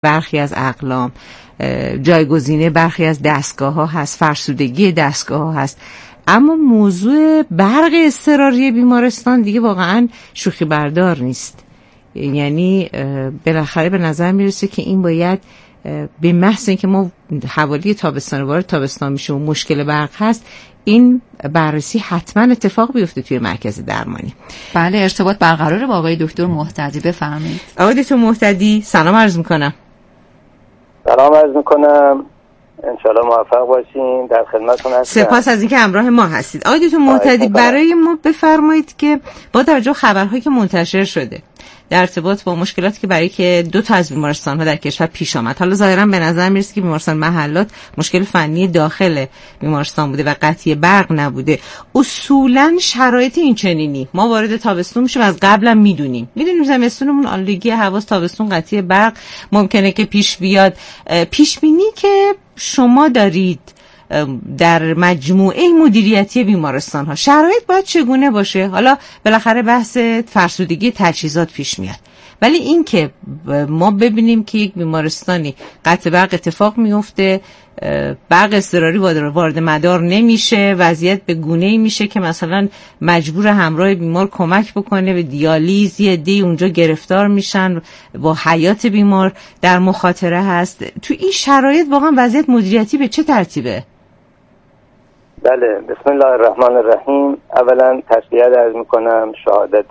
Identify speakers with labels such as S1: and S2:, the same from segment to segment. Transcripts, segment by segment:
S1: برخی از اقلام، جایگزینه برخی از دستگاه‌ها هست، فرسودگی دستگاه‌ها هست. اما موضوع برق اضطراری بیمارستان دیگه واقعا شوخی بردار نیست. یعنی بالاخره به نظر میرسه که این باید به محض اینکه ما حوالی تابستان وارد تابستان میشه و مشکل برق هست، این بررسی حتما اتفاق بیفته توی مرکز درمانی.
S2: بله، ارتباط برقراره با آقای دکتر مهتدی. بفرمایید.
S1: آقای دکتر مهتدی سلام عرض میکنم.
S3: سلام عرض میکنم، انشالله موفق باشین، در خدمتتون هستم.
S1: سپاس از اینکه همراه ما هستید. آقای دکتر مهتدی برای ما بفرمایید که با توجه خبرهایی که منتشر شده در ارتباط با مشکلاتی که برای که 2 تا از بیمارستان‌ها در کشور پیش آمد، حالا ظاهراً به نظر میرسه که بیمارستان محلات مشکل فنی داخل بیمارستان بوده و قطعی برق نبوده. اصولاً شرایط این چنینی ما وارد تابستون میشیم، از قبلا میدونیم زمستونمون آلودگی هواست، تابستون قطعی برق ممکنه که پیش بیاد. پیش بینی که شما دارید در مجموعه مدیریتی بیمارستان ها شرایط باید چگونه باشه؟ حالا بالاخره بحث فرسودگی تجهیزات پیش میاد، ولی این که ما ببینیم که یک بیمارستانی قطع برق اتفاق میفته، برق اضطراری وارد مدار نمیشه، وضعیت به گونه‌ای میشه که مثلا مجبور همراه بیمار کمک بکنه به دیالیز، یه عده‌ای اونجا گرفتار میشن، با حیات بیمار در مخاطره هست. تو این شرایط واقعا وضعیت مدیریتی به چه ترتیبه؟
S3: بله، بسم الله الرحمن الرحیم. اولا تسلیت عرض میکنم، شهادت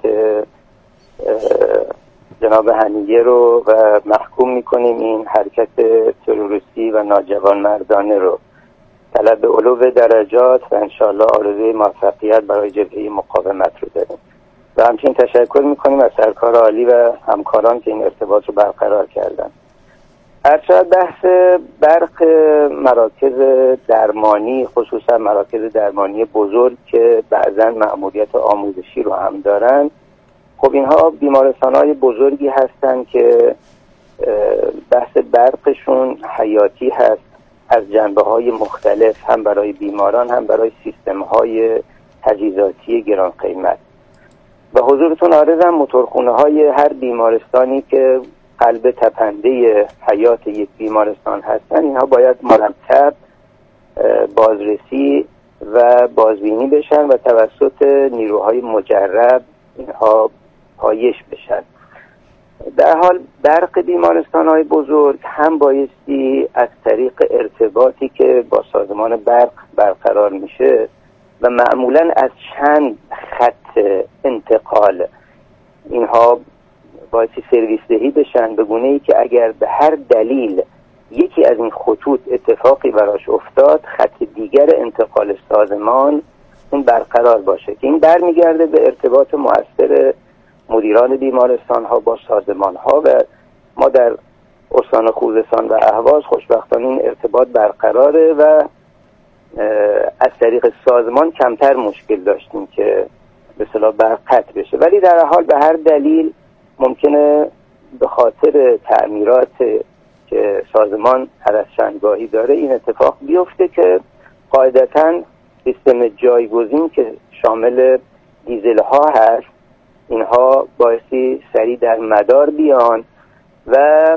S3: جناب هنیه رو و محکوم میکنیم این حرکت تروریستی و ناجوانمردانه رو. طلب علو درجات و انشاءالله آرزوی موفقیت برای جبهه مقاومت رو داریم و همچنین تشکر میکنیم از سرکار عالی و همکاران که این ارتباط رو برقرار کردن. هرچند بحث برق مراکز درمانی، خصوصا مراکز درمانی بزرگ که بعضا مأموریت آموزشی رو هم دارن، خب اینها بیمارستان‌های بزرگی هستن که بحث برقشون حیاتی هست از جنبه‌های مختلف، هم برای بیماران هم برای سیستم‌های تجهیزاتی گران قیمت. و حضورتون عارضم موتورخونه‌های هر بیمارستانی که قلب تپنده حیات یک بیمارستان هستن، اینها باید مرتب بازرسی و بازبینی بشن و توسط نیروهای مجرب اینها پایش بشن. در حال برق بیمارستان‌های بزرگ هم بایستی از طریق ارتباطی که با سازمان برق برقرار میشه و معمولاً از چند خط انتقال اینها بایستی سرویس دهی بشن، به گونه‌ای که اگر به هر دلیل یکی از این خطوط اتفاقی براش افتاد، خط دیگر انتقال سازمان اون برقرار باشه، که این برمیگرده به ارتباط مؤثر مدیران بیمارستان ها با سازمان ها و ما در استان خوزستان و اهواز خوشبختانه این ارتباط برقراره و از طریق سازمان کمتر مشکل داشتیم که به اصطلاح برق قطع بشه. ولی در حال به هر دلیل ممکنه به خاطر تعمیرات که سازمان هر از چندگاهی داره این اتفاق بیفته که قاعدتاً سیستم جایگزین که شامل دیزل ها هست، اینها بایستی سریع در مدار بیان و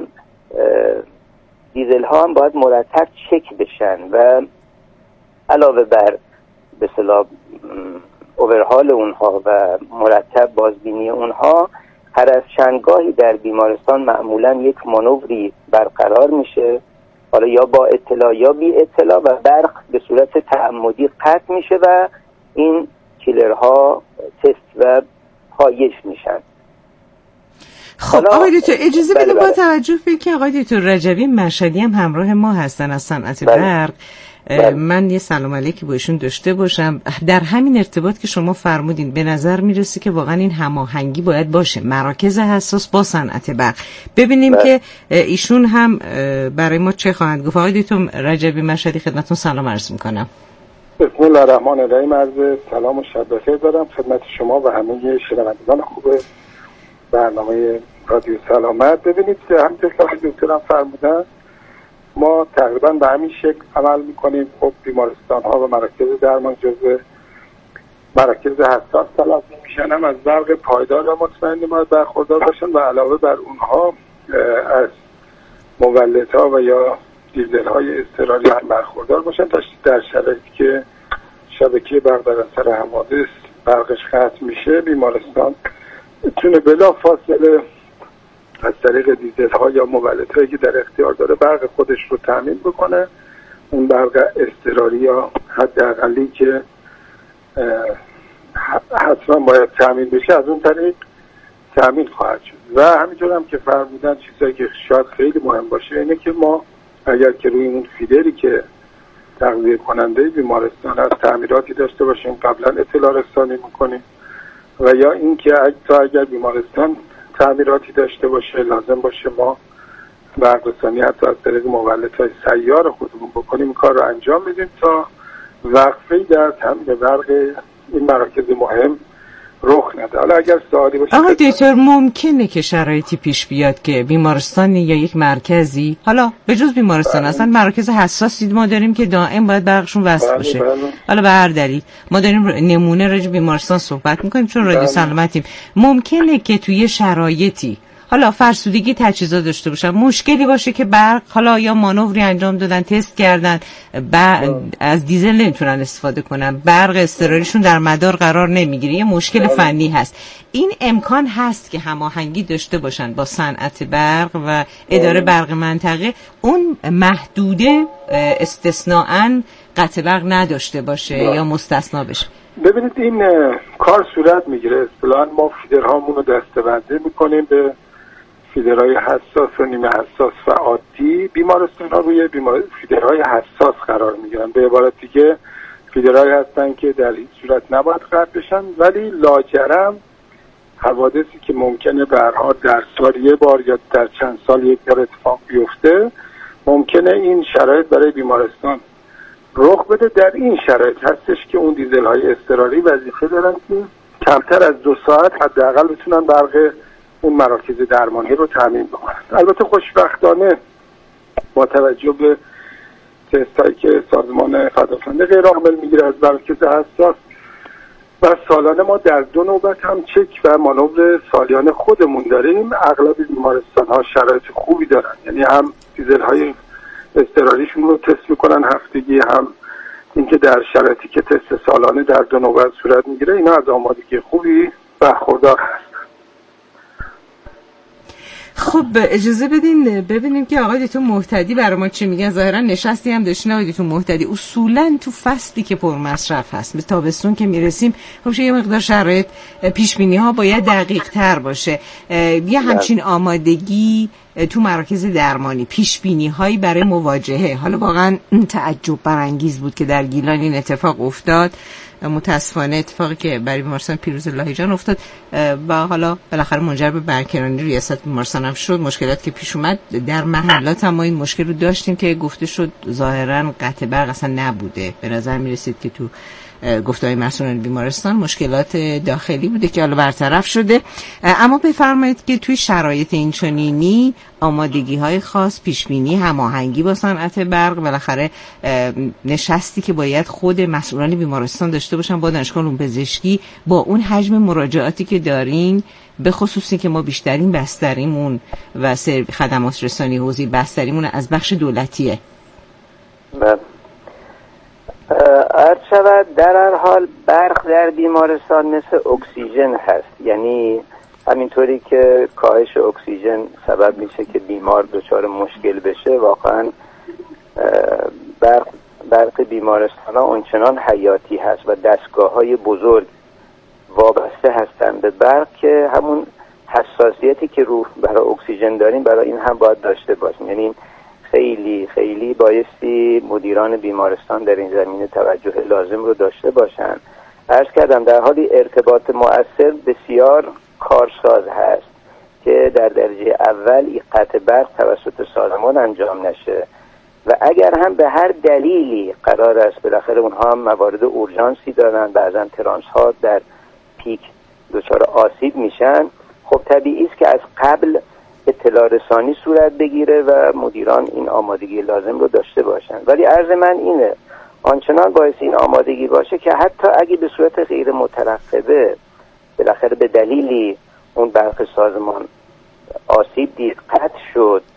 S3: دیزل ها هم باید مرتب چک بشن و علاوه بر به اصطلاح اوورهال اونها و مرتب بازبینی اونها، هر از چندگاهی در بیمارستان معمولا یک مانوری برقرار میشه، حالا یا با اطلاع یا بی اطلاع، و برق به صورت تعمدی قطع میشه و این کیلرها تست و پایش میشن.
S1: خب آقای دکتر اجازه بده با توجه به که آقای دکتر رجبی مشهدی هم همراه ما هستن از صنعت برق، من یه سلام علیکی با ایشون داشته باشم. در همین ارتباط که شما فرمودین به نظر میرسه که واقعا این هماهنگی باید باشه، مراکز حساس با صنعت برق. ببینیم که ایشون هم برای ما چه خواهند گفت. آقای دکتر رجبی مشهدی خدمتتون سلام عرض میکنم.
S4: بسم الله الرحمن الرحیم. عرض سلام و شب بخیر دارم خدمت شما و همه شنوندگان خوب برنامه رادیو سلامت. ببینید همونطور که دکترم فرمودن، ما تقریبا به همین شکل عمل میکنیم. خب بیمارستان ها و مراکز درمان جزو مراکز حساس تلقی میشن، هم از برق پایدار و مطمئن باید برخوردار باشن و علاوه بر اونها از مولدها و یا دیزل های اضطراری هم برخوردار باشن تا در شرایطی که شبکه برق در اثر حوادث برقش قطع میشه بیمارستان میتونه بلا فاصله از طریق دیزل ها یا مولدهایی که در اختیار داره برق خودش رو تامین بکنه. اون برق اضطراری یا حداقلی که حتما باید تامین بشه از اون طریق تامین خواهد شد. و همینطور هم که فرمودن چیزایی که شاید خیلی مهم باشه اینه که ما اگر که روی اون فیدری که تغذیه کننده بیمارستان از تعمیراتی داشته باشیم قبلا اطلاع رسانی میکنیم و یا اینکه اگر بیمارستان تعمیراتی داشته باشه لازم باشه ما برق رسانی حتی از طریق مولدهای سیار خودمون بکنیم این کار رو انجام میدیم تا وقفه‌ای در تامین برق این مراکز مهم رخ نده. حالا اگر سوالی باشه
S1: آقای دکتر ممکنه که شرایطی پیش بیاد که بیمارستانی یا یک مرکزی حالا به جز بیمارستان اصلا مراکز حساسی ما داریم که دائم باید برقشون وصل بشه حالا به هر دلیل ما داریم نمونه راجع بیمارستان صحبت میکنیم چون رادیو سلامتیم ممکنه که توی شرایطی حالا فرسودگی تجهیزات داشته باشن مشکلی باشه که برق حالا یا مانوری انجام دادن تست کردن از دیزل نمیتونن استفاده کنن برق اضطراریشون در مدار قرار نمیگیره یه مشکل فنی هست این امکان هست که هماهنگی داشته باشن با صنعت برق و اداره برق منطقه اون محدوده استثناءً قطع برق نداشته باشه یا مستثنا بشه.
S4: ببینید این کار صورت میگیره اصطلاحاً ما فیدرهامون رو دسته‌بندی میکنیم به فیدرهای حساس و نیمه حساس و عادی. بیمارستان ها روی فیدرهای حساس قرار میگیرن. به عبارت دیگه فیدرهایی هستن که در هیچ صورت نباید قطع بشن ولی لاجرم حوادثی که ممکنه برها در سال یه بار یا در چند سال یک بار اتفاق بیفته ممکنه این شرایط برای بیمارستان رخ بده. در این شرایط هستش که اون دیزل های اضطراری وظیفه دارن که کمتر از 2 ساعت حداقل بتونن برق اون مراکز درمانی رو تامین بکنن. البته خوشبختانه با توجه به تستایی که سازمان فداکنده غیر عامل میگیره از مراکز حساس و سالانه ما در 2 نوبت هم چک و مانور سالیانه خودمون داریم اغلب بیمارستان ها شرایط خوبی دارن یعنی هم دیزل های اضطراریشون رو تست میکنن هفتگی هم اینکه در شرایطی که تست سالانه در 2 نوبت صورت میگیره اینا از آمادگی خوبی برخوردار هست.
S1: خب اجازه بدین ببینیم که آقای دکتر مهتدی برای ما چی میگن. ظاهرا نشستی هم داشتین آقای دکتر مهتدی. اصولا تو فصلی که پر مصرف هست به تابستون که میرسیم خب یه مقدار شرایط پیش بینی ها باید دقیق تر باشه. یه همچین آمادگی تو مراکز درمانی پیش بینی هایی برای مواجهه حالا واقعا تعجب برانگیز بود که در گیلان این اتفاق افتاد. متاسفانه اتفاقی که برای بیمارستان پیروز لاهیجان افتاد و حالا بالاخره منجر به برکناری ریاست بیمارستان هم شد. مشکلات که پیش اومد در محلات هم ما این مشکل رو داشتیم که گفته شد ظاهرا قطع برق اصلا نبوده. به نظر میرسید که تو گفته‌های مسئولان بیمارستان مشکلات داخلی بوده که حالا برطرف شده. اما بفرمایید که توی شرایط اینچنینی آمادگی‌های خاص پیشبینی هماهنگی با صنعت برق بالاخره نشستی که باید خود مسئولان بیمارستان داشته باشن با دانشگاه علوم پزشکی با اون حجم مراجعاتی که دارین به خصوصی که ما بیشترین بستریمون و خدمات رسانی حوزه بستریمون از بخش دولتیه.
S3: عرض شود در هر حال برق در بیمارستان مثل اکسیژن هست یعنی همینطوری که کاهش اکسیژن سبب میشه که بیمار دچار مشکل بشه واقعا برق بیمارستان ها اونچنان حیاتی هست و دستگاه های بزرگ وابسته هستن به برق که همون حساسیتی که رو برای اکسیژن داریم برای این هم باید داشته باشیم. یعنی خیلی خیلی بایستی مدیران بیمارستان در این زمینه توجه لازم رو داشته باشن. عرض کردم در حالی ارتباط مؤثر بسیار کارساز هست که در درجه اول این قطع برق توسط سازمان انجام نشه و اگر هم به هر دلیلی قرار است بالاخره اونها هم موارد اورژانسی دارن بعضا ترانس ها در پیک دچار آسیب میشن خب طبیعی است که از قبل اطلاع رسانی صورت بگیره و مدیران این آمادگی لازم رو داشته باشن. ولی عرض من اینه آنچنان باعث این آمادگی باشه که حتی اگه به صورت غیر مترقبه بالاخره به دلیلی اون برق سازمان آسیب دید قطع شد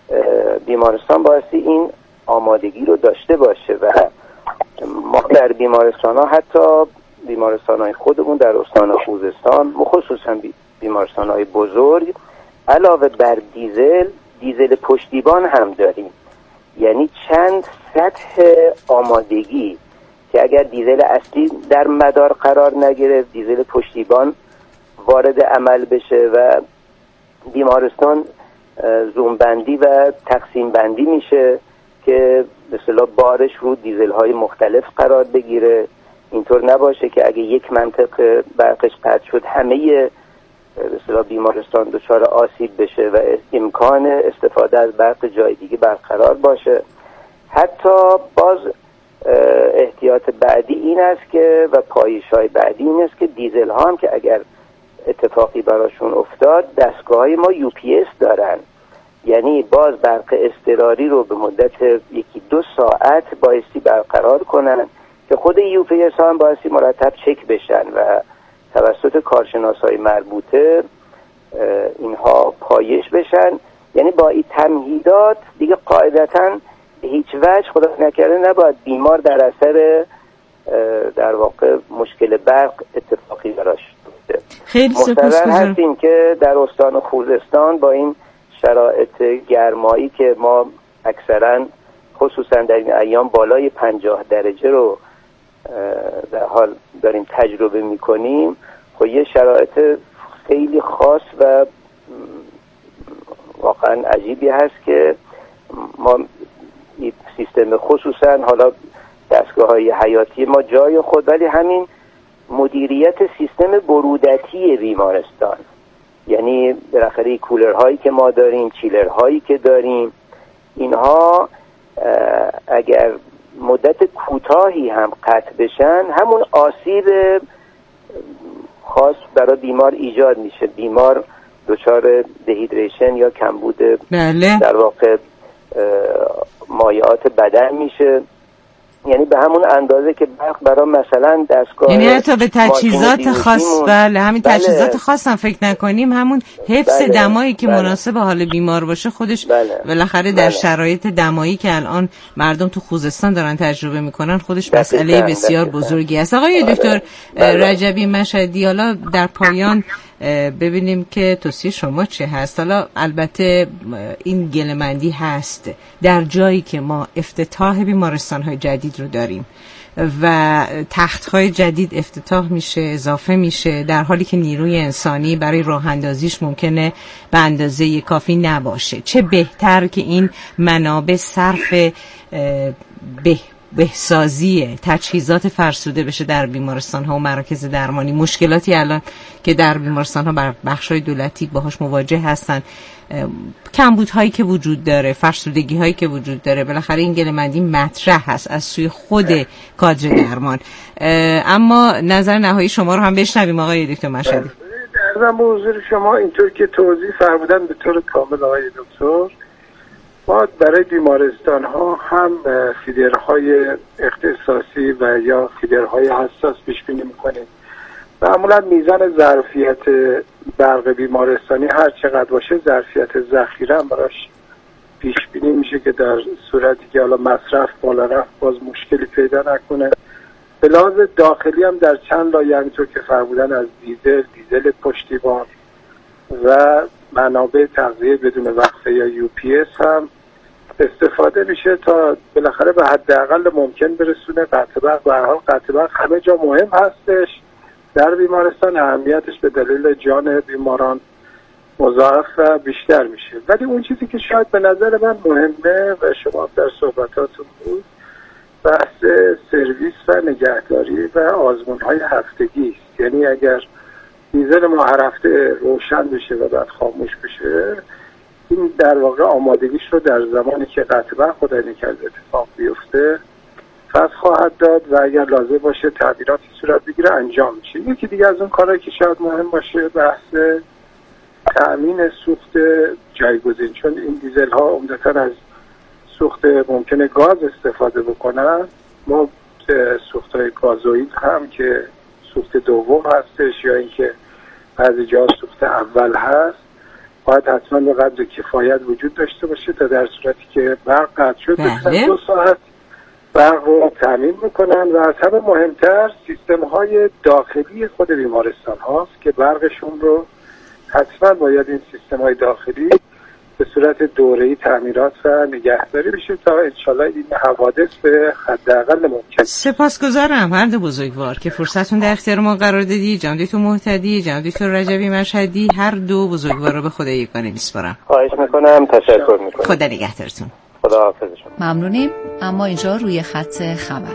S3: بیمارستان بایستی این آمادگی رو داشته باشه و ما در بیمارستان ها، حتی بیمارستان های خودمون در استان خوزستان، خصوصا بیمارستان های بزرگ، علاوه بر دیزل پشتیبان هم داریم. یعنی چند سطح آمادگی که اگر دیزل اصلی در مدار قرار نگرفت، دیزل پشتیبان وارد عمل بشه و بیمارستان زوم بندی و تقسیم بندی میشه که به اصطلاح بارش رو دیزل های مختلف قرار بگیره. اینطور نباشه که اگه یک منطقه برقش قطع شد همه به اصطلاح بیمارستان دچار آسیب بشه و امکان استفاده از برق جای دیگه برقرار باشه. حتی باز احتیاط بعدی این است که و پایش‌های بعدی این است که دیزل ها هم که اگر اتفاقی براشون افتاد، دستگاه‌های ما UPS دارن، یعنی باز برق اضطراری رو به مدت 1-2 ساعت بایستی برقرار کنن که خود UPS ها هم بایستی مرتب چک بشن و توسط کارشناسای مربوطه اینها پایش بشن. یعنی با این تمهیدات دیگه قاعدتاً هیچ وجه خدا نکرده نباید بیمار در اثر در واقع مشکل برق اتفاقی براش بیفته.
S1: خیلی
S3: مستقر هستیم که در استان خوزستان با این شرایط گرمایی که ما اکثرا خصوصا در این ایام بالای 50 درجه رو در حال داریم تجربه میکنیم، خب یه شرایط خیلی خاص و واقعا عجیبی هست که ما سیستم، خصوصا حالا دستگاه‌های حیاتی ما جای خود، ولی همین مدیریت سیستم برودتی بیمارستان، یعنی بالاخره کولرهایی که ما داریم، چیلرهایی که داریم، اینها اگر مدت کوتاهی هم قطع بشن همون آسیب خاص برای بیمار ایجاد میشه. بیمار دچار دهیدریشن یا کمبود در واقع مایعات بدن میشه. یعنی به همون اندازه که برق برای مثلا دستگاه،
S1: یعنی حتی به تجهیزات خاص، بله همین تجهیزات خاص هم فکر نکنیم، همون حفظ دمایی که مناسب حال بیمار باشه خودش بالاخره در شرایط دمایی که الان مردم تو خوزستان دارن تجربه میکنن خودش مسئله بسیار بزرگی است. آقای دکتر رجبی مشهدی، حالا در پایان ببینیم که توصیه شما چه هست. حالا البته این گله‌مندی هست در جایی که ما افتتاح بیمارستان‌های جدید رو داریم و تخت‌های جدید افتتاح میشه، اضافه میشه، در حالی که نیروی انسانی برای راه اندازیش ممکنه به اندازه کافی نباشه. چه بهتر که این منابع صرف بهسازی تجهیزات فرسوده بشه در بیمارستان ها و مراکز درمانی. مشکلاتی الان که در بیمارستان ها بر بخش‌های دولتی باهاش مواجه هستن، کمبودهایی که وجود داره، فرسودگی هایی که وجود داره، بالاخره این گله‌مندی مطرح هست از سوی خود کادر درمان. اما نظر نهایی شما رو هم بشنویم آقای دکتر مشهدی.
S4: در حضور شما اینطور که توضیح فرمودن به طور کامل آقای دکتر، ما برای بیمارستان ها هم فیدرهای اختصاصی و یا فیدرهای حساس پیش بینی میکنیم. معمولا میزان ظرفیت برق بیمارستانی هر چقدر باشه ظرفیت ذخیره هم براش پیش بینی میشه که در صورتی که حالا مصرف بالا رفت باز مشکلی پیدا نکنه. به لحاظ داخلی هم در چند لایه همینطور که فرمودن از دیزل پشتیبان و منابع تغذیه بدون وقفه یا UPS هم استفاده میشه تا بالاخره به حداقل ممکن برسونه قطع برق. به هر حال قطع برق همه جا مهم هستش، در بیمارستان اهمیتش به دلیل جان بیماران مضاعف و بیشتر میشه. ولی اون چیزی که شاید به نظر من مهمه و شما در صحبتاتون بود، بحث سرویس و نگهداری و آزمون‌های هفتگی است. یعنی اگر دیزل ما هر هفته روشن بشه و بعد خاموش بشه، این در واقع آمادگیش رو در زمانی که قطع برق خدای نکرده اتفاق بیفته فصل خواهد داد و اگر لازم باشه تعمیراتی صورت بگیره انجام میشه. یکی دیگه از اون کارهایی که شاید مهم باشه بحث تأمین سوخت جایگزین، چون این دیزل ها عمدتاً از سوخت ممکنه گاز استفاده بکنن. ما سوخت های گازوئیل هم که سوخت دوم هستش یا اینکه بعضی جا سوخت اول هست، باید حتما به قدر کفایت وجود داشته باشه تا در صورتی که برق قطع شد
S1: بله.
S4: 2 ساعت برق رو تامین میکنن و از همه مهمتر سیستم های داخلی خود بیمارستان هاست که برقشون رو حتما باید این سیستم های داخلی به صورت دوره‌ای تعمیرات و نگهداری بشه تا انشالله این حوادث به حداقل ممکن.
S1: سپاسگزارم هر دو بزرگوار که فرصتون در اختیار ما قرار دادی. جناب دکتر مهتدی، جناب دکتر رجبی مشهدی، هر دو بزرگوار رو به خدا یگانه میسپارم.
S3: خواهش میکنم، تشکر میکنم.
S1: خدا نگهدارتون.
S3: خدا حافظ شما.
S2: ممنونیم. اما اینجا روی خط خبر.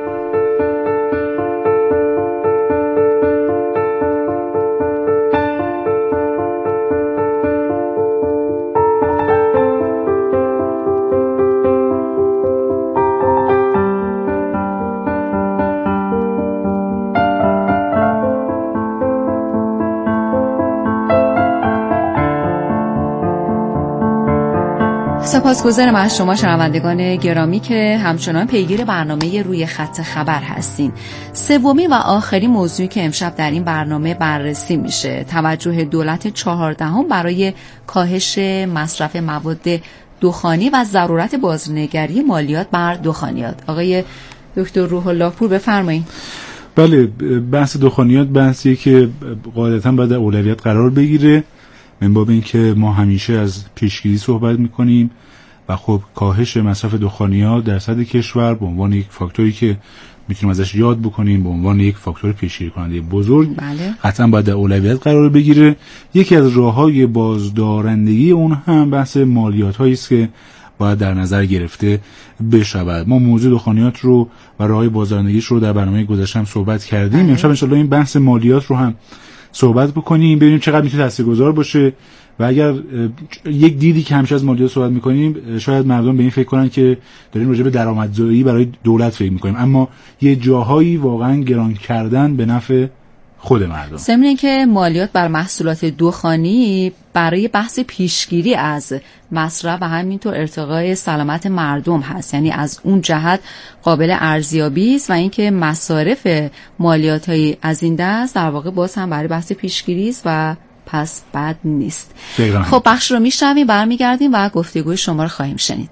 S2: سپاسگزارم از شما شنوندگان گرامی که همچنان پیگیر برنامه روی خط خبر هستین. سومی و آخرین موضوعی که امشب در این برنامه بررسی میشه توجه دولت 14 برای کاهش مصرف مواد دخانی و ضرورت بازنگری مالیات بر دخانیات. آقای دکتر روح الله پور بفرمایید.
S5: بله، بحث دخانیات بحثیه که قاعدتاً باید اولویت قرار بگیره، من باب این که ما همیشه از پیشگیری صحبت میکنیم و خب کاهش مصرف دخانیات در سطح کشور به عنوان یک فاکتوری که میتونیم ازش یاد بکنیم، به عنوان یک فاکتور پیشگیری کننده بزرگ قطعا باید در اولویت قرار بگیره. یکی از راههای بازدارندگی اون هم بحث مالیات هایی است که باید در نظر گرفته بشود. ما موضوع دخانیات رو و راههای بازدارندگیش رو در برنامه گذشته هم صحبت کردیم. امشب ان شاءالله این بحث مالیات رو هم صحبت بکنیم، ببینیم چقدر میتونه تاثیرگذار باشه و اگر یک دیدی که همیشه از مالیات صحبت میکنیم شاید مردم به این فکر کنن که داریم راجع به درآمدزایی برای دولت فکر میکنیم، اما یه جاهایی واقعا گران کردن به نفع خود مردم.
S2: ضمن اینکه مالیات بر محصولات دخانی برای بحث پیشگیری از مصرف و همینطور ارتقای سلامت مردم هست، یعنی از اون جهت قابل ارزیابی است و اینکه مصارف مالیات‌های از این دست در واقع باز هم برای بحث پیشگیری است و پس بد نیست. خب بخش رو میشنویم، برمیگردیم و گفتگوی شما رو خواهیم شنید.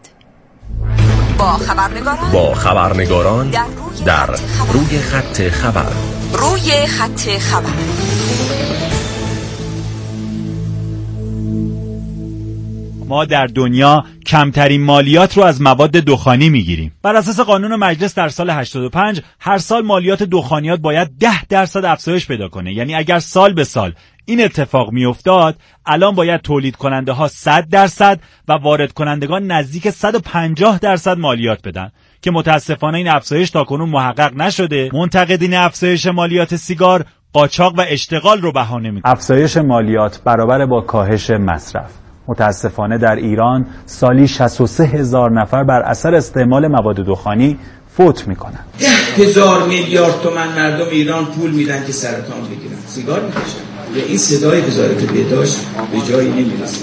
S6: با خبرنگاران در روی خط خبر.
S7: روی خط خبر.
S8: ما در دنیا کمترین مالیات رو از مواد دخانی میگیریم. بر اساس قانون مجلس در سال 85 هر سال مالیات دخانیات باید 10% افزایش پیدا کنه. یعنی اگر سال به سال این اتفاق میافتاد الان باید تولید کننده ها 100% و وارد کنندگان نزدیک 150% مالیات بدن که متاسفانه این افزایش تاکنون محقق نشده. منتقدین افزایش مالیات سیگار قاچاق و اشتغال رو بهانه میکنن.
S9: افزایش مالیات برابر با کاهش مصرف. متاسفانه در ایران سالی 63,000 نفر بر اثر استعمال مواد دخانی فوت میکنن.
S10: 10,000 میلیارد تومان مردم ایران پول میدن که سرطان بگیرن، سیگار میکشن. یا این صدای وزارت بهداشت به جایی نمیرسه.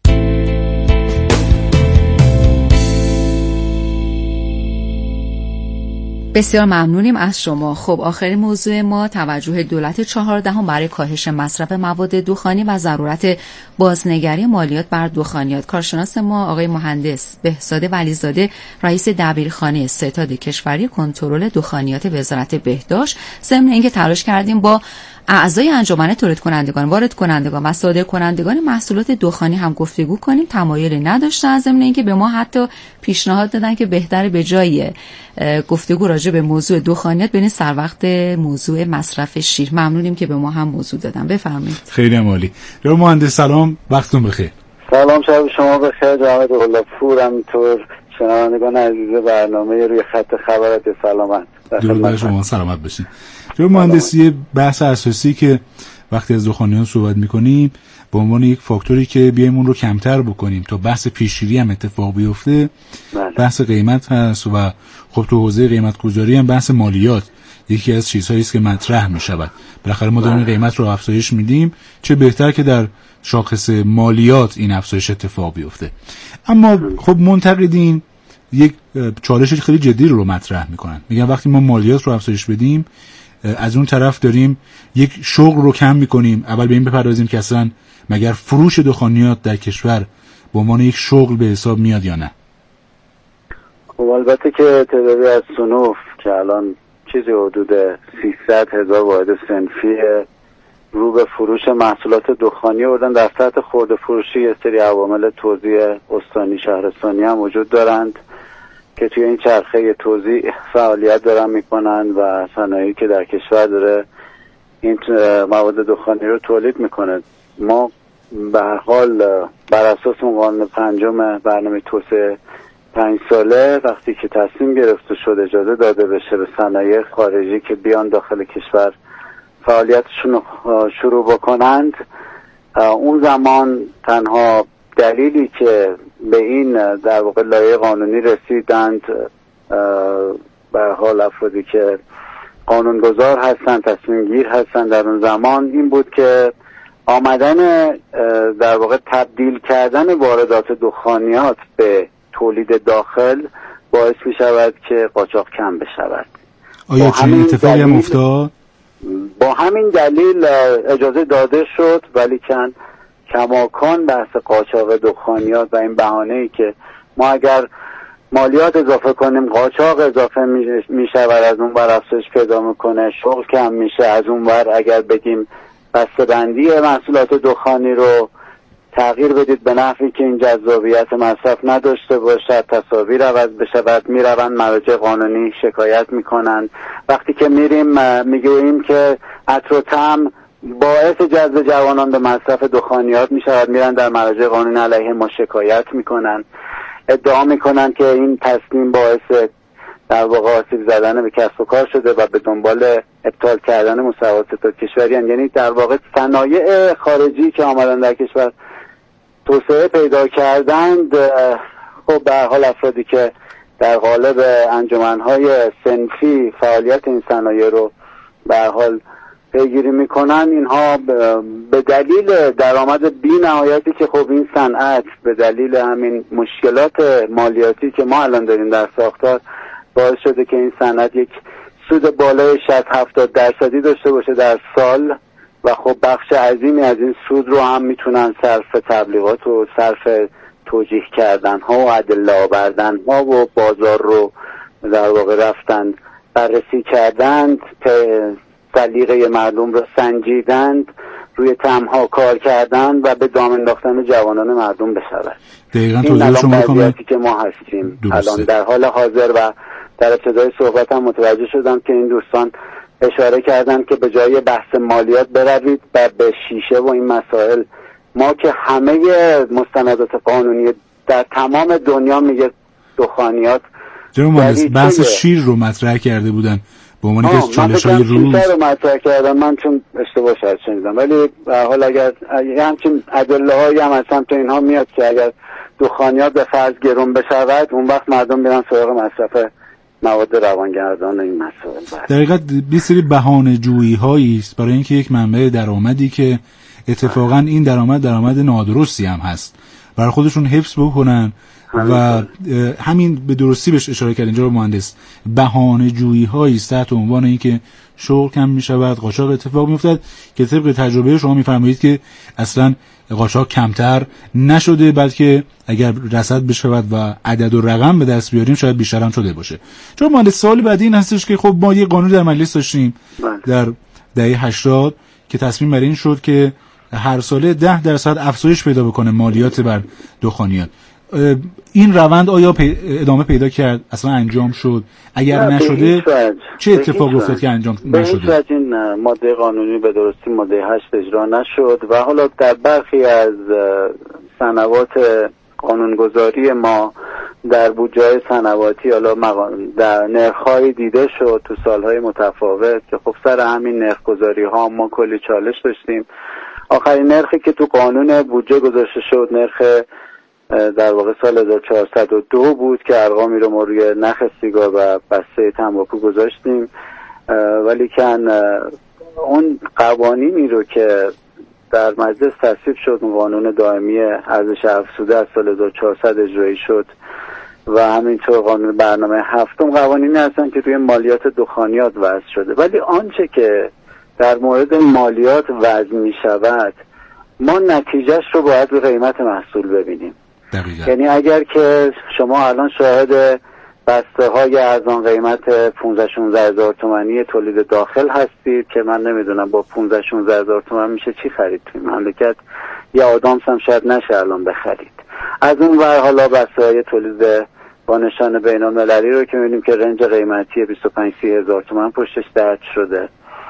S2: بسیار ممنونیم از شما. خب آخرین موضوع ما توجه دولت 14 برای کاهش مصرف مواد دخانی و ضرورت بازنگری مالیات بر دخانیات. کارشناس ما آقای مهندس بهزاد ولیزاده، رئیس دبیرخانه ستاد کشوری کنترل دخانیات وزارت بهداشت، ضمن اینکه تلاش کردیم با اعضای انجمن تولید کنندگان، وارد کنندگان و صادر کنندگان محصولات دخانی هم گفتگو کنیم، تمایلی نداشتن. ضمن اینکه به ما حتی پیشنهاد دادن که بهتره به جای گفتگو راجع به موضوع دخانیات برین سر وقت موضوع مصرف شیر. ممنونیم که به ما هم موضوع دادن. بفرمایید.
S5: خیلی عالی. جناب مهندس سلام، وقتتون بخیر.
S4: سلام، شب شما بخیر جناب الله پور، همینطور شنوندگان عزیز برنامه روی خط خبرات سلامت.
S5: درود بر شما، سلامت باشین. جناب مهندس، یه بحث اساسی که وقتی از دخانیات صحبت می‌کنیم به عنوان یک فاکتوری که بیایم اون رو کمتر بکنیم تا بحث پیشگیری هم اتفاق بیفته، بحث قیمت هست و خب تو حوزه قیمت گذاری هم بحث مالیات یکی از چیزهایی است که مطرح می‌شود. بالاخره ما داریم قیمت رو افزایش میدیم، چه بهتر که در شاخص مالیات این افزایش اتفاق بیفته. اما خب منتقدین یک چالش خیلی جدی رو مطرح میکنن، میگن وقتی ما مالیات رو افزایش بدیم از اون طرف داریم یک شغل رو کم میکنیم. اول به این بپردازیم که اصلا مگر فروش دخانیات در کشور به عنوان یک شغل به حساب میاد یا نه؟
S11: خب البته که تعدادی از صنوف که الان چیزی حدود 300,000 واحد صنفی رو به فروش محصولات دخانی بودن، در سطح خرده فروشی یه سری عوامل توزیع استانی شهرستانی هم وجود دارند که توی این چرخه توزیع فعالیت دارن میکنن و صنایعی که در کشور داره این مواد دخانی رو تولید میکنه. ما به هر حال بر اساس قانون پنجم برنامه توسعه 5 ساله وقتی که تصمیم گرفته شد اجازه داده بشه به صنایع خارجی که بیان داخل کشور فعالیتشون رو شروع بکنند، اون زمان تنها دلیلی که به این در واقع لایحه قانونی رسیدند به حال افرادی که قانونگذار هستند، تصمیم گیر هستند در اون زمان، این بود که آمدن در واقع تبدیل کردن واردات دخانیات به تولید داخل باعث می شود که قاچاق کم بشود.
S5: آیا چنین اتفاقی هم افتاد؟
S11: با همین دلیل اجازه داده شد، ولی کماکان بحث قاچاق دخانیات و این بهانه‌ای که ما اگر مالیات اضافه کنیم قاچاق اضافه می شود، از اون ور افزایش پیدا میکنه، شغل کم میشه، از اون ور اگر بگیم بسته‌بندی محصولات دخانی رو تغییر بدید به نحوی که این جذابیت مصرف نداشته باشد، تصاویر عوض بشود، میروند مراجع قانونی شکایت میکنند. وقتی که میگوییم که عطر و طعم باعث جذب جوانان به مصرف دخانیات میشود، میرن در مراجع قانونی علیه ما شکایت میکنن، ادعا میکنن که این تصمیم باعث در واقع آسیب زدن به کسب و کار شده و به دنبال ابطال کردن مصوبات ستاد کشوری هستند. یعنی در واقع صنایع خارجی که آمدن در کشور توسعه پیدا کردند، خب به هر حال افرادی که در قالب انجمنهای صنفی فعالیت این صنایع رو به هر حال پیگیری میکنن، اینها به دلیل درآمد بی‌نهایتی که خب این صنعت به دلیل همین مشکلات مالیاتی که ما الان داریم در ساختار باعث شده که این صنعت یک سود بالای 60-70% داشته باشه در سال و خب بخش عظیمی از این سود رو هم میتونن صرف تبلیغات و صرف توجیه کردن ها و ادله آوردن ها و بازار رو در واقع رفتن بررسی کردند، سلیقه مردم رو سنجیدند، روی طعم‌ها کار کردند و به دام انداختن جوانان مردم بشود.
S5: دقیقاً
S11: این الان
S5: شما
S11: وضعیتی که ما هستیم الان در حال حاضر. و در ابتدای صحبتم متوجه شدم که این دوستان اشاره کردن که به جای بحث مالیات بروید و به شیشه و این مسائل. ما که همه مستندات قانونی در تمام دنیا میگه دخانیات
S5: جناب مهندس بحث شیر رو مطرح کرده بودن به عنوان یک از چالش‌های روز.
S11: من رو مطرح کردم، من چون اشتباه شاید شنیدم، ولی به هر حال اگر همچین ادله‌هایی هم از سمت اینها میاد که اگر دخانیات به فرض گرون بشود اون وقت مردم برن سراغ مصرف مواد روانگردان این مسائل.
S5: در حقیقت بسیاری بهانه‌جویی‌هایی است برای اینکه یک منبع درآمدی که اتفاقا این درآمد نادرستی هم هست برای خودشون حفظ بکنن و همین به درستی بهش اشاره کردین جناب مهندس، بهانه‌جویی‌هایی است تحت عنوان اینکه شغل کم می‌شود، قاچاق اتفاق می‌افتد که طبق تجربه شما می‌فرمایید که اصلاً قاچاق کمتر نشده، بلکه اگر رصد بشود و عدد و رقم به دست بیاریم شاید بیشتر هم شده باشه. چون مهندس سوال بعدی این هستش که خب ما یه قانون در مجلس داشتیم در دهه 80 که تصمیم بر این شد که هر ساله 10% افزایش پیدا بکنه مالیات بر دخانیات. این روند آیا ادامه پیدا کرد؟ اصلا انجام شد؟ اگر نشده چه اتفاق افتاد که انجام نشده؟
S11: به هیچ این ماده قانونی به درستی ماده 8 اجرا نشد و حالا در برخی از سنوات قانونگذاری ما در بودجه سنواتی حالا در نرخ‌های دیده شد تو سالهای متفاوت که خب سر همین نرخ‌گذاری ها ما کلی چالش داشتیم. آخرین نرخی که تو قانون بودجه گذاشته شد نرخ در واقع سال 1402 بود که ارقامی رو ما روی نخ سیگار و بسته تنباکو گذاشتیم، ولی کن اون قوانینی رو که در مجلس تصویب شد، قانون دائمی ارزش افزوده از سال 1400 اجرایی شد و همینطور قانون برنامه هفتم قوانینی هستن که روی مالیات دخانیات وضع شده. ولی آنچه که در مورد مالیات وضع می شود ما نتیجهش رو باید به قیمت محصول ببینیم. یعنی اگر که شما الان شاهد بسته های ارزان قیمت 15-16 هزار تومانی تولید داخل هستید که من نمیدونم با 15-16 هزار تومان میشه چی خرید توی مملکت، یا آدامس هم شاید نشه الان بخرید. از اون ور حالا بسته های تولید با نشان بین المللی رو که میبینیم که رنج قیمتی 25-30 هزار تومان پشتش درج شده.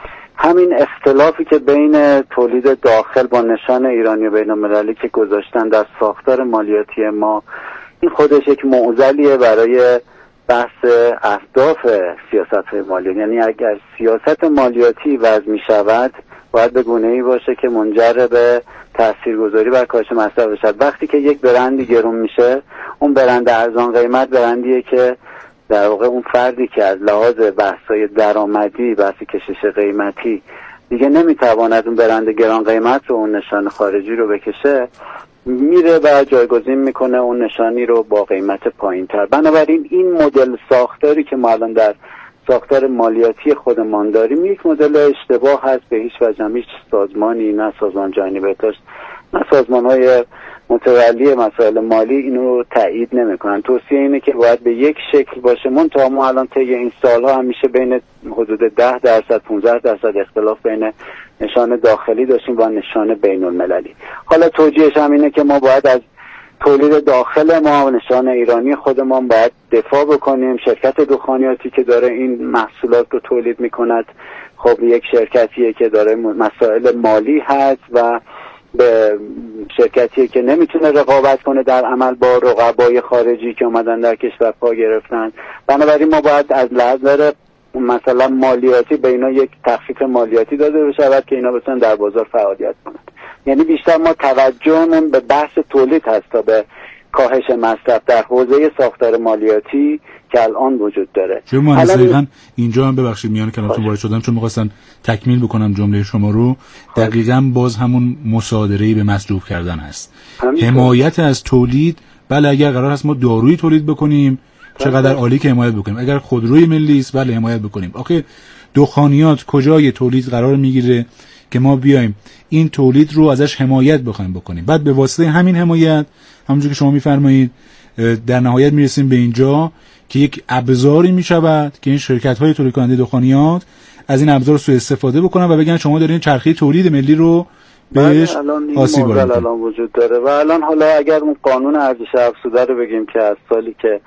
S11: همین اختلافی که بین تولید داخل با نشان ایرانی و بین المللی که گذاشتن در ساختار مالیاتی ما، این خودش یک معضلیه برای بحث اهداف سیاست مالی. یعنی اگر سیاست مالیاتی وضع می شود باید به گونه‌ای باشه که منجر به تاثیرگذاری بر کاهش مصرف بشود. وقتی که یک برندی گرون میشه، اون برند ارزان قیمت برندیه که در واقع اون فردی که از لحاظ بحث‌های درآمدی، بحث کشش قیمتی دیگه نمیتواند اون برند گران قیمت رو، اون نشان خارجی رو بکشه، میره و جایگزین میکنه اون نشانی رو با قیمت پایین‌تر. بنابراین این مدل ساختاری که ما الان در ساختار مالیاتی خودمان داریم یک مدل اشتباه هست. به هیچ وجه هیچ سازمانی، نه سازمان جهانی بهداشت نه سازمان‌های متولی مسائل مالی اینو تایید نمیکنن. توصیه اینه که باید به یک شکل باشه. منتها ما الان طی این سالها همیشه بین حدود 10% 15% اختلاف بین نشان داخلی داشتیم با نشان بین المللی. حالا توجیهش هم اینه که ما باید از تولید داخل ما و نشان ایرانی خودمان باید دفاع بکنیم. شرکت دخانیاتی که داره این محصولات رو تولید میکند خب یک شرکتیه که داره مسائل مالی هست و به شرکتیه که نمیتونه رقابت کنه در عمل با رقبای خارجی که اومدن در کشور پا گرفتن. بنابراین ما باید از نظر مثلا مالیاتی به اینا یک تخفیف مالیاتی داده بشود که اینا بتونن در بازار فعالیت کنند. یعنی بیشتر ما توجهمون به بحث تولید هست تا به کاهش مصرف در حوزه ساختار مالیاتی که الان وجود داره.
S5: چون مهندس دقیقاً اینجا هم ببخشید میان کلامتون وارد شدم چون می‌خواستم تکمیل بکنم جمله شما رو. دقیقاً باز همون مصادره‌ای به مصرف کردن هست. حمایت از تولید. بله اگر قرار هست ما دارویی تولید بکنیم چقدر عالی که حمایت بکنیم. اگر خودروی ملی است بله حمایت بکنیم. آخه دخانیات کجای تولید قرار میگیره که ما بیایم این تولید رو ازش حمایت بکنیم. بعد به واسطه همین حمایت همونجوری که شما میفرمایید در نهایت میرسیم به اینجا که یک ابزاری میشود که این شرکت‌های تولید کننده دخانیات از این ابزار سوء استفاده بکنن و بگن شما دارین چرخه تولید ملی رو بهش آسیب وارد
S11: الان وجود داره. و الان حالا اگر اون قانون ارزش افزوده رو بگیم که از سالی که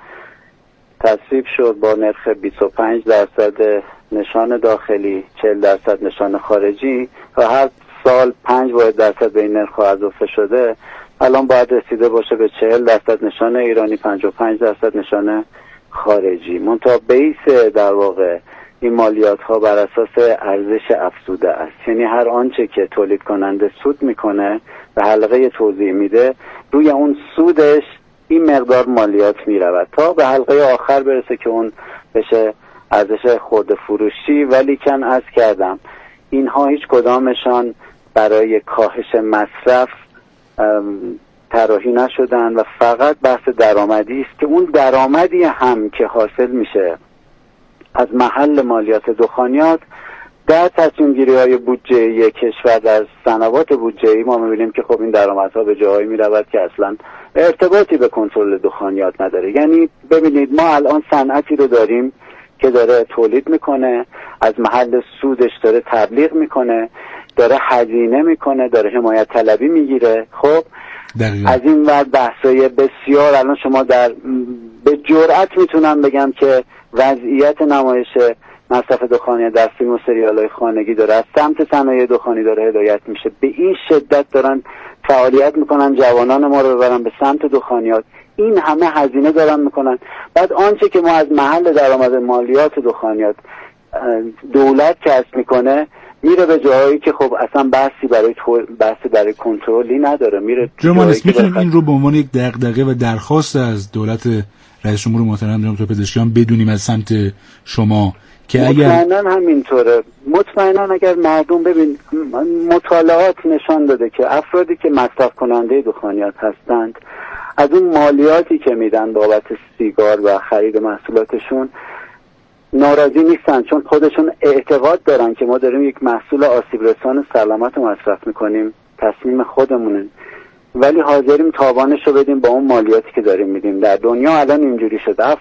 S11: تصویب شد با نرخ 25% نشان داخلی 40% نشان خارجی و هر سال 5% به این نرخ اضافه شده، الان باید رسیده باشه به 40% نشان ایرانی 55% نشان خارجی. منتها بیس در واقع این مالیات ها بر اساس ارزش افزوده است. یعنی هر آنچه که تولید کننده سود میکنه به حلقه توزیع میده، روی اون سودش این مقدار مالیات میرود تا به حلقه آخر برسه که اون بشه ارزش خرده فروشی. ولی کن عرض کردم اینها هیچ کدامشان برای کاهش مصرف طراحی نشدن و فقط بحث درآمدی است که اون درآمدی هم که حاصل میشه از محل مالیات دخانیات در تصمیم گیری های بودجه کشور در سنوات بودجه‌ای ما می‌بینیم که خب این درآمدها به جاهایی می‌رود که اصلا ارتباطی به کنترل دخانیات نداره. یعنی ببینید ما الان صنعتی رو داریم که داره تولید میکنه، از محل سودش داره تبلیغ میکنه، داره هزینه میکنه، داره حمایت طلبی میگیره. خب از این ور بحثای بسیار الان شما به جرئت میتونم بگم که وضعیت نمایش مصرف دخانی در فیلم و سریال‌های خانگی داره از سمت صنایع دخانی داره هدایت میشه. به این شدت دارن فعالیت میکنن جوانان ما رو ببرن به سمت دخانیات. این همه هزینه دارن میکنن. بعد آنچه که ما از محل درآمد مالیات دخانیات دولت کسب میکنه میره به جایی که خب اصلا بحثی برای کنترلی نداره. میره
S5: جمعه میتونیم این رو به عنوان یک دغدغه و درخواست از دولت رئیس جمهور محترم دکتر پزشکیان بدونیم از سمت شما که
S11: مطمئناً همینطوره. مطمئناً اگر مردم ببین مطالعات نشان داده که افرادی که مصرف کننده دخانیات هستند از اون مالیاتی که میدن بابت سیگار و خرید محصولاتشون ناراضی نیستن، چون خودشون اعتقاد دارن که ما داریم یک محصول آسیب رسان سلامت رو مصرف میکنیم، تصمیم خودمونه، ولی حاضریم تاوانش رو بدیم با اون مالیاتی که داریم میدیم. در دنیا الان اینجوری شده،